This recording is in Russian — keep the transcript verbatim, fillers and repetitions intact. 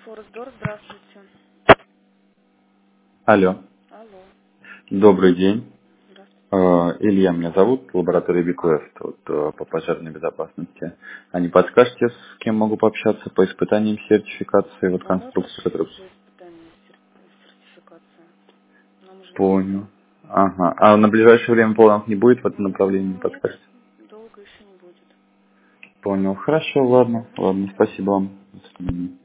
Форсдор, здравствуйте. Алло, Алло, добрый день. здравствуйте. Э, Илья меня зовут, лаборатория Биквест вот, э, по пожарной безопасности. А не подскажете, с кем могу пообщаться по испытаниям сертификации вот А мы конструкции, прошли которые... уже испытание сер- сертификации. Нам уже Понял. делали. Ага. А на ближайшее время планов не будет в этом направлении, не М, Нет, подскажете? долго еще не будет. Понял. Хорошо, ладно. Угу, Ладно, все. спасибо вам. До свидания.